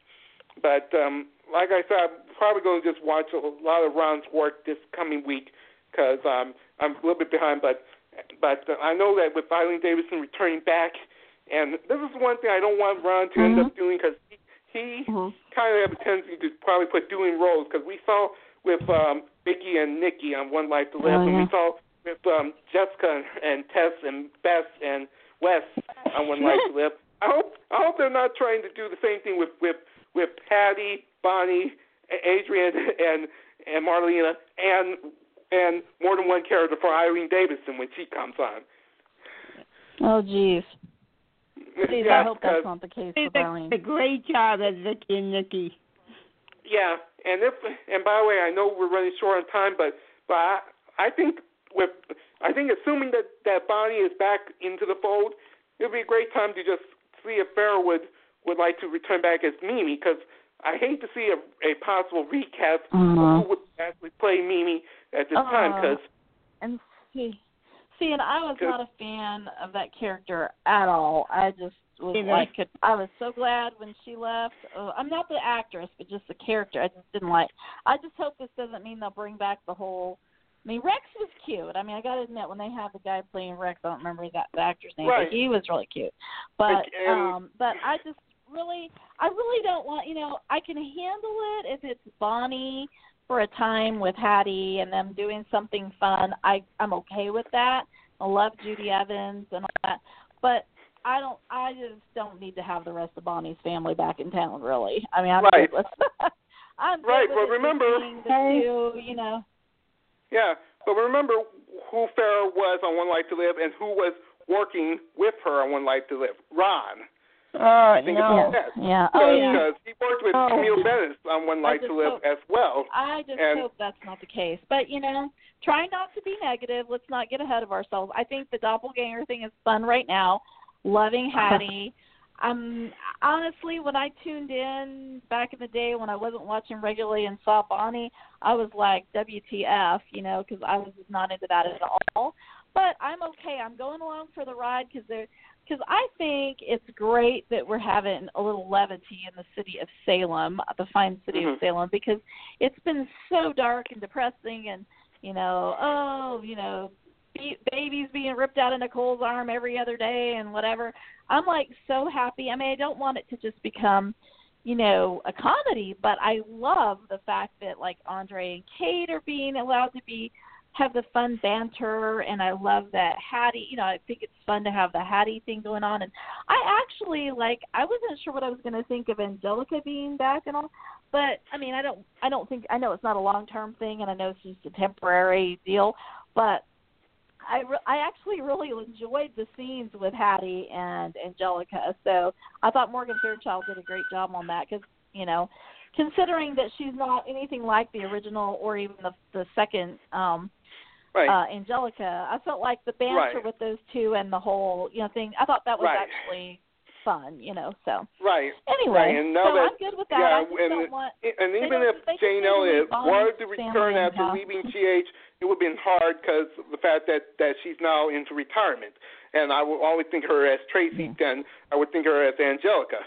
like I said, I'm probably going to just watch a lot of Ron's work this coming week because I'm a little bit behind. But I know that with Eileen Davidson returning back, and this is one thing I don't want Ron to end up doing because he kind of have a tendency to probably put doing roles because we saw with Mickey and Nikki on One Life to Live, and we saw with Jessica and Tess and Bess and Wes on One Life to Live. I hope they're not trying to do the same thing with Patty, Bonnie, Adrian, and Marlena, and more than one character for Eileen Davidson when she comes on. Oh, geez. Please, I hope that's not the case with Eileen. A great job as Vicky and Nikki. Yeah, and by the way, I know we're running short on time, but I think assuming that Bonnie is back into the fold, it'll be a great time to just see if Farrah would like to return back as Mimi, because I hate to see a possible recast of who would actually play Mimi at this time. And and I was not a fan of that character at all. I just was I was so glad when she left. I'm not the actress, but just the character. I just didn't like. I just hope this doesn't mean they'll bring back the whole. I mean, Rex was cute. I mean, I got to admit, when they have the guy playing Rex, I don't remember the actor's name, but he was really cute. But I just really don't want, I can handle it if it's Bonnie for a time with Hattie and them doing something fun. I'm okay with that. I love Judy Evans and all that. But I just don't need to have the rest of Bonnie's family back in town, really. I mean, I'm good with I'm good with but remember Yeah, but remember who Farrah was on One Life to Live and who was working with her on One Life to Live. Ron. About that. Yeah. Because he worked with Camille Bennett on One Life to Live as well. I just hope that's not the case. But, try not to be negative. Let's not get ahead of ourselves. I think the doppelganger thing is fun right now. Loving Hattie. Honestly, when I tuned in back in the day when I wasn't watching regularly and saw Bonnie, I was like, WTF, because I was just not into that at all. But I'm okay. I'm going along for the ride because I think it's great that we're having a little levity in the city of Salem, the fine city of Salem, because it's been so dark and depressing and, babies being ripped out of Nicole's arm every other day and whatever. I'm like so happy. I mean, I don't want it to just become, a comedy, but I love the fact that like Andre and Kate are being allowed to have the fun banter, and I love that Hattie, I think it's fun to have the Hattie thing going on. And I actually I wasn't sure what I was going to think of Angelica being back and all, but I mean, I know it's not a long-term thing, and I know it's just a temporary deal, but I actually really enjoyed the scenes with Hattie and Angelica. So I thought Morgan Fairchild did a great job on that because, considering that she's not anything like the original or even the second Angelica, I felt like the banter with those two and the whole, thing, I thought that was actually fun, so. Right. Anyway, and so I'm good with that. Yeah, I just don't want, and even if Jane Elliott wanted to return after leaving GH, it would have been hard because the fact that she's now into retirement. And I would always think of her as Tracy, then I would think of her as Angelica.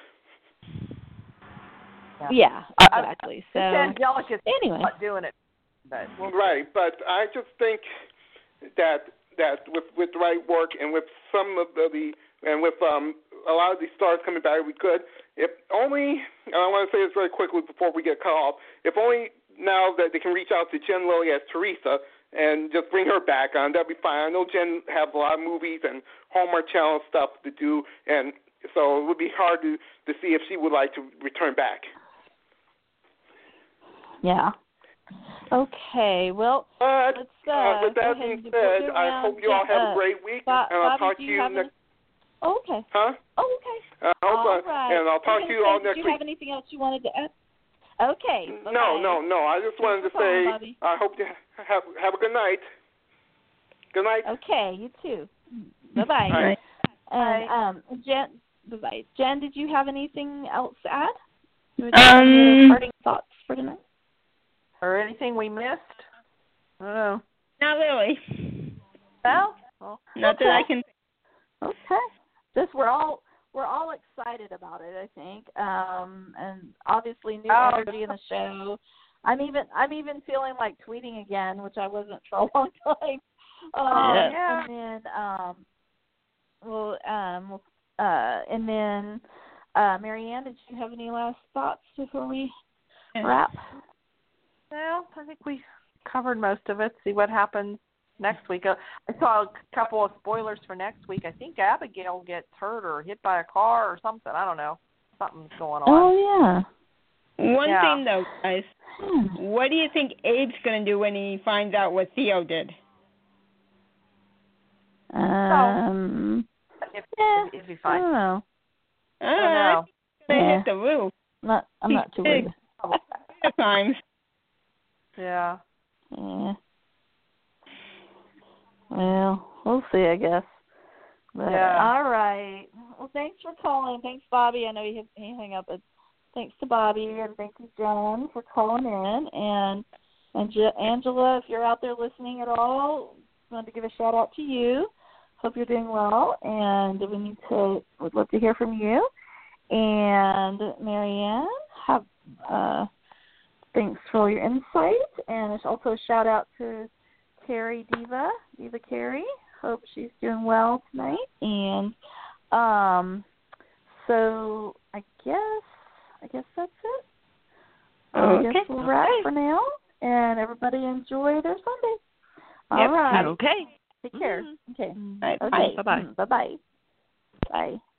Yeah, exactly. So Angelica's not doing it. But but I just think that with the right work and with some of with a lot of these stars coming back, we could. If only, and I want to say this very quickly before we get cut off, if only now that they can reach out to Jen Lilly as Teresa and just bring her back on, that'd be fine. I know Jen have a lot of movies and Hallmark Channel stuff to do, and so it would be hard to see if she would like to return back. Yeah. Okay. Well, let's with that being said, I hope you all have a great week, and I'll talk to you next. Oh, okay. Huh? Oh, okay. All right. And I'll talk to you all next week. Do you have anything else you wanted to add? Okay. Bye-bye. No. I just wanted to say Bobby. I hope you have a good night. Good night. Okay, you too. Bye-bye. Bye. And Jen, bye-bye. Jen, did you have anything else to add? Parting thoughts for tonight? Or anything we missed? I don't know. Not really. Well, not that I can. Okay. Just we're all excited about it, I think. And obviously new energy in the show. I'm even feeling like tweeting again, which I wasn't for a long time. Yeah. And then Marianne, did you have any last thoughts before we wrap? Well, I think we covered most of it. See what happens next week. I saw a couple of spoilers for next week. I think Abigail gets hurt or hit by a car or something. I don't know. Something's going on. Oh, yeah. One thing, though, guys. What do you think Abe's going to do when he finds out what Theo did? If he finds, I don't know. I don't know. They hit the roof. I'm not too worried. Times. Yeah. Well, we'll see, I guess. But, yeah. All right. Well, thanks for calling. Thanks, Bobby. I know he hung up. But thanks to Bobby, and thank you, John, for calling in. And Angela, if you're out there listening at all, I wanted to give a shout out to you. Hope you're doing well, and would love to hear from you. And Marianne, thanks for all your insight. And there's also a shout out to Carrie Diva Carrie. Hope she's doing well tonight. And so I guess that's it. Okay. I guess we'll wrap for now. And everybody enjoy their Sunday. All right. Okay. Take care. Okay. Bye. Okay. Bye-bye. Bye-bye. Bye.